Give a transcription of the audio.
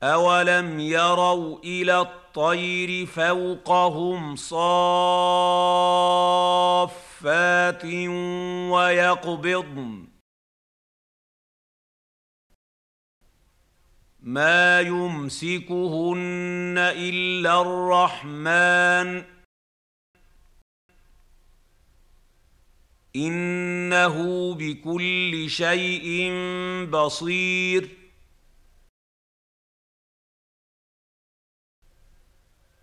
أَوَلَمْ يَرَوْا إِلَى الطَّيْرِ فَوْقَهُمْ صَافَّاتٍ وَيَقْبِضْنَ مَا يُمْسِكُهُنَّ إِلَّا الرَّحْمَنُ إِنَّهُ بِكُلِّ شَيْءٍ بَصِيرٌ